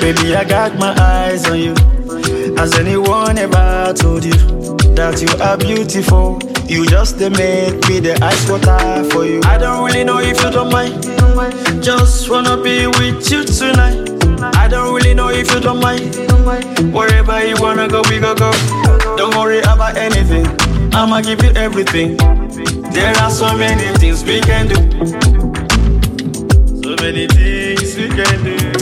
Baby, I got my eyes on you. Has anyone ever told you that you are beautiful? You just make me the ice water for you. I don't really know if you don't mind. Just wanna be with you tonight. I don't really know if you don't mind. Wherever you wanna go, we go. Don't worry about anything. I'ma give you everything. There are so many things we can do. So many things we can do.